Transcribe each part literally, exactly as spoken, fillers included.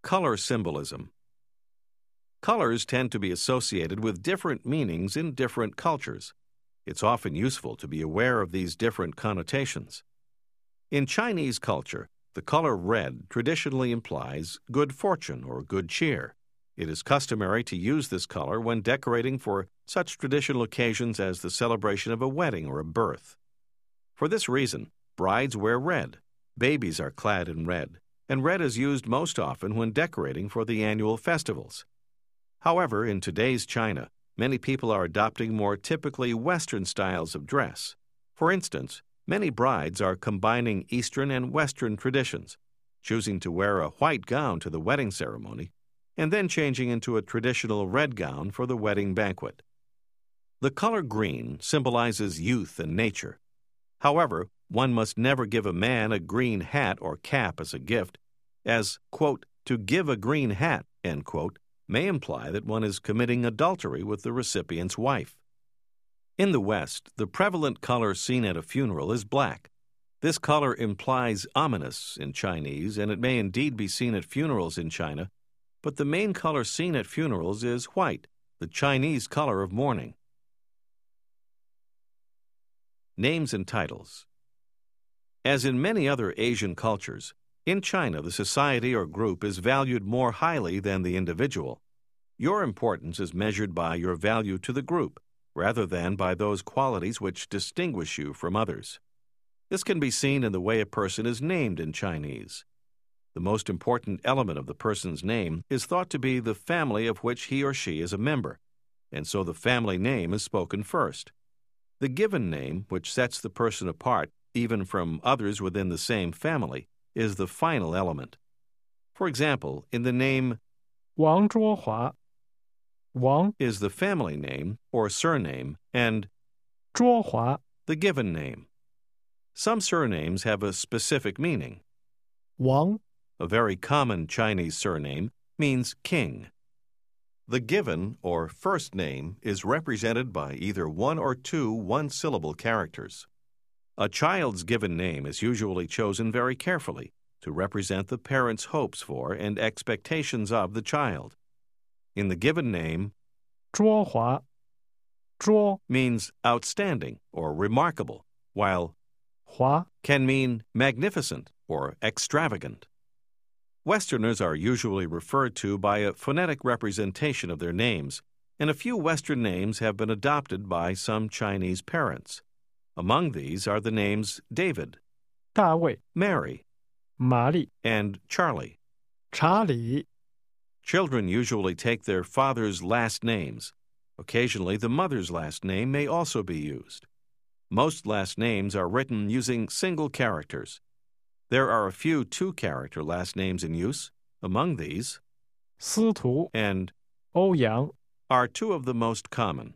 Color symbolism. Colors tend to be associated with different meanings in different cultures. It's often useful to be aware of these different connotations. In Chinese culture, the color red traditionally implies good fortune or good cheer. It is customary to use this color when decorating for such traditional occasions as the celebration of a wedding or a birth. For this reason, brides wear red, babies are clad in red, and red is used most often when decorating for the annual festivals. However, in today's China, many people are adopting more typically Western styles of dress. For instance, many brides are combining Eastern and Western traditions, choosing to wear a white gown to the wedding ceremony, and then changing into a traditional red gown for the wedding banquet. The color green symbolizes youth and nature. However, one must never give a man a green hat or cap as a gift, as, quote, to give a green hat, end quote, may imply that one is committing adultery with the recipient's wife. In the West, the prevalent color seen at a funeral is black. This color implies ominous in Chinese, and it may indeed be seen at funerals in China, but the main color seen at funerals is white, the Chinese color of mourning. Names and titles. As in many other Asian cultures, in China the society or group is valued more highly than the individual. Your importance is measured by your value to the group, rather than by those qualities which distinguish you from others. This can be seen in the way a person is named in Chinese. The most important element of the person's name is thought to be the family of which he or she is a member, and so the family name is spoken first. The given name, which sets the person apart even from others within the same family, is the final element. For example, in the name Wang Zhuohua, Wang is the family name or surname, and Zhuohua, the given name. Some surnames have a specific meaning. Wang, a very common Chinese surname, means king. The given or first name is represented by either one or two one-syllable characters. A child's given name is usually chosen very carefully to represent the parent's hopes for and expectations of the child. In the given name, 卓华, 卓 means outstanding or remarkable, while 华 can mean magnificent or extravagant. Westerners are usually referred to by a phonetic representation of their names, and a few Western names have been adopted by some Chinese parents. Among these are the names David, 大卫 Mary, 玛丽 and Charlie. 查理 Children usually take their father's last names. Occasionally, the mother's last name may also be used. Most last names are written using single characters. There are a few two-character last names in use. Among these, 司徒 and 欧阳 are two of the most common.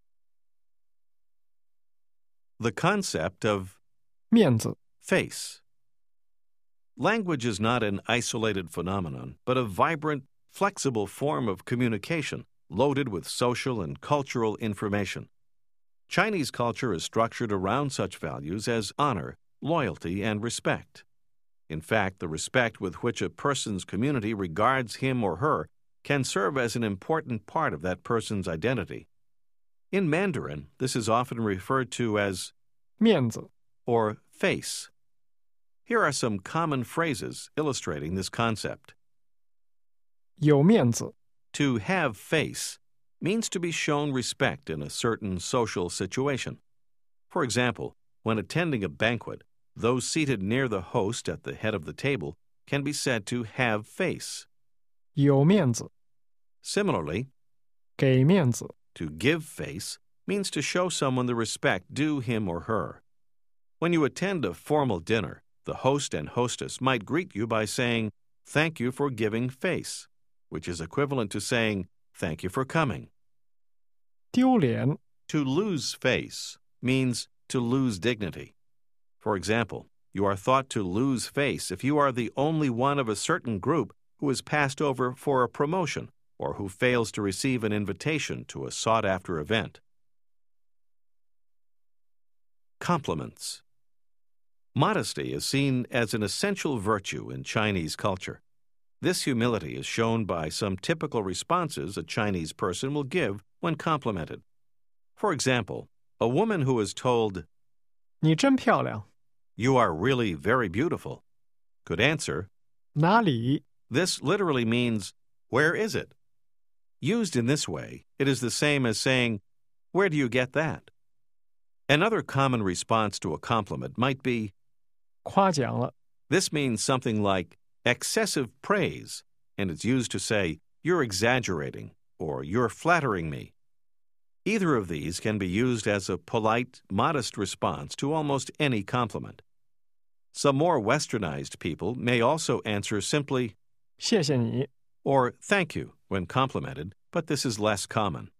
The concept of 面子 face. Language is not an isolated phenomenon, but a vibrant, flexible form of communication loaded with social and cultural information. Chinese culture is structured around such values as honor, loyalty, and respect. In fact, the respect with which a person's community regards him or her can serve as an important part of that person's identity. In Mandarin, this is often referred to as 面子 or face. Here are some common phrases illustrating this concept. 有面子 To have face means to be shown respect in a certain social situation. For example, when attending a banquet, those seated near the host at the head of the table can be said to have face. 有面子 Similarly, 给面子 to give face means to show someone the respect due him or her. When you attend a formal dinner, the host and hostess might greet you by saying, "Thank you for giving face," which is equivalent to saying, "Thank you for coming." 丢脸 To lose face means to lose dignity. For example, you are thought to lose face if you are the only one of a certain group who is passed over for a promotion or who fails to receive an invitation to a sought-after event. Compliments. Modesty is seen as an essential virtue in Chinese culture. This humility is shown by some typical responses a Chinese person will give when complimented. For example, a woman who is told, 你真漂亮. "You are really very beautiful," could answer, 哪里? "This literally means, 'Where is it?'" Used in this way, it is the same as saying, "Where do you get that?" Another common response to a compliment might be, 夸奖了. This means something like excessive praise, and it's used to say, "You're exaggerating," or "You're flattering me." Either of these can be used as a polite, modest response to almost any compliment. Some more westernized people may also answer simply, 谢谢你. or "Thank you" when complimented, but this is less common.